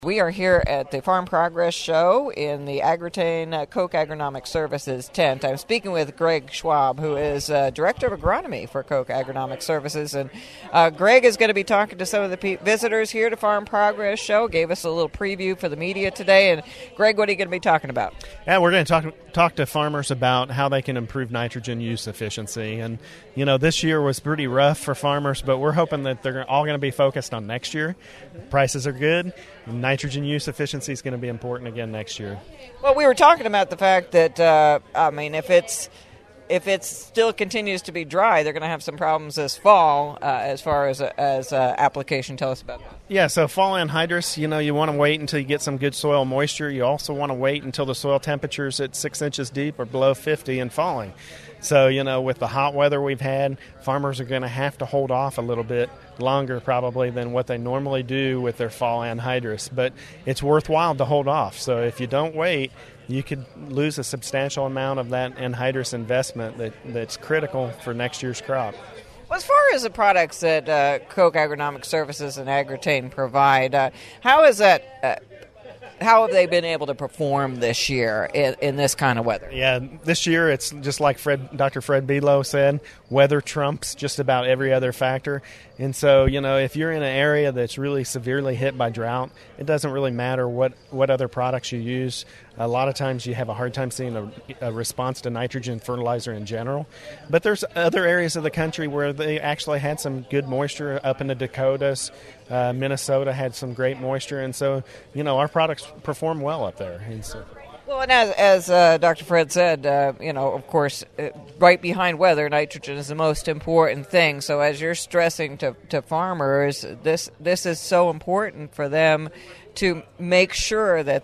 We are here at the Farm Progress Show in the Agritain Koch Agronomic Services tent. I'm speaking with Greg Schwab, who is Director of Agronomy for Koch Agronomic Services. And Greg is going to be talking to some of the visitors here to Farm Progress Show. Gave us a little preview for the media today. And Greg, what are you going to be talking about? Yeah, we're going to talk to farmers about how they can improve nitrogen use efficiency. And, you know, this year was pretty rough for farmers, but we're hoping that they're all going to be focused on next year. Prices are good. Nitrogen use efficiency is going to be important again next year. Well, we were talking about the fact that, if it still continues to be dry, they're going to have some problems this fall as far as application. Tell us about that. Yeah, so fall anhydrous, you want to wait until you get some good soil moisture. You also want to wait until the soil temperature is at 6 inches deep or below 50 and falling. So, with the hot weather we've had, farmers are going to have to hold off a little bit longer probably than what they normally do with their fall anhydrous. But it's worthwhile to hold off. So if you don't wait, you could lose a substantial amount of that anhydrous investment that's critical for next year's crop. Well, as far as the products that Koch Agronomic Services and Agritain provide, how have they been able to perform this year in this kind of weather? Yeah, this year it's just like Dr. Fred Below said, weather trumps just about every other factor. And so, if you're in an area that's really severely hit by drought, it doesn't really matter what other products you use. A lot of times you have a hard time seeing a response to nitrogen fertilizer in general. But there's other areas of the country where they actually had some good moisture. Up in the Dakotas, Minnesota had some great moisture. And so, our products perform well up there. And so. Well, and as Dr. Fred said, of course, right behind weather, nitrogen is the most important thing. So as you're stressing to farmers, this is so important for them to make sure that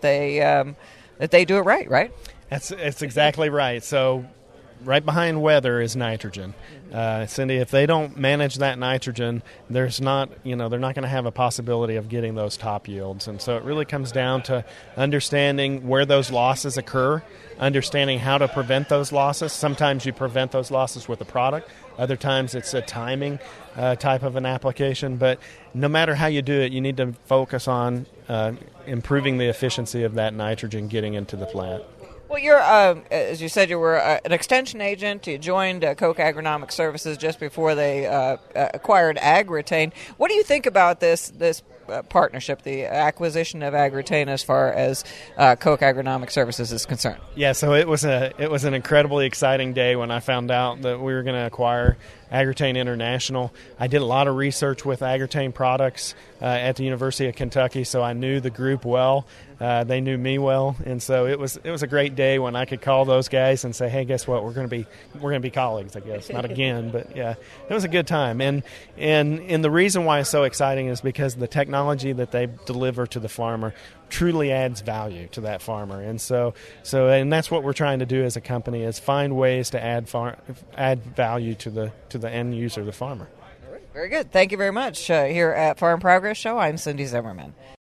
they do it right? That's exactly right. So right behind weather is nitrogen. Cindy, if they don't manage that nitrogen, they're not going to have a possibility of getting those top yields. And so it really comes down to understanding where those losses occur, understanding how to prevent those losses. Sometimes you prevent those losses with a product. Other times it's a timing type of an application. But no matter how you do it, you need to focus on improving the efficiency of that nitrogen getting into the plant. Well, you're, as you said, you were an extension agent. You joined Koch Agronomic Services just before they acquired Agritain. What do you think about this partnership, the acquisition of Agritain, as far as Koch Agronomic Services is concerned? Yeah, so it was an incredibly exciting day when I found out that we were going to acquire Agritain International. I did a lot of research with Agritain products at the University of Kentucky, so I knew the group well. They knew me well, and so it was a great day when I could call those guys and say, "Hey, guess what? We're going to be colleagues, I guess, not again, but yeah, it was a good time." And the reason why it's so exciting is because the technology that they deliver to the farmer truly adds value to that farmer, and so that's what we're trying to do as a company, is find ways to add value to the end user, the farmer. Very good. Thank you very much. Here at Farm Progress Show, I'm Cindy Zimmerman.